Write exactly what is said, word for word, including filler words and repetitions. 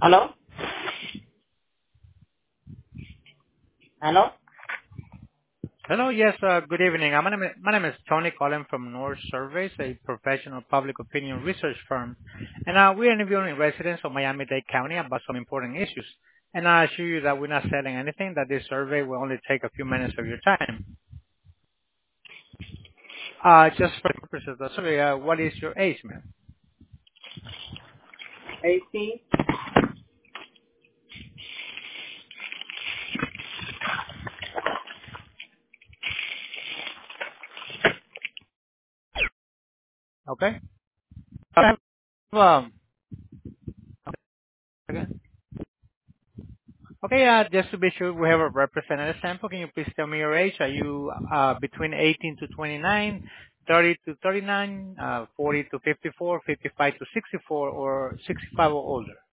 Hello? Hello? Hello. Yes, uh good evening. Uh, My name is my name is Tony calling from North Surveys, a professional public opinion research firm. and uh We're interviewing residents of Miami-Dade County about some important issues. And I assure you that we're not selling anything, that this survey will only take a few minutes of your time. Uh Just for the purposes of the survey, uh, what is your age, ma'am? eighteen? Okay. I have, um, okay. Okay, uh, just to be sure we have a representative sample, can you please tell me your age? Are you uh, between eighteen to twenty-nine, thirty to thirty-nine, uh, forty to fifty-four, fifty-five to sixty-four, or sixty-five or older?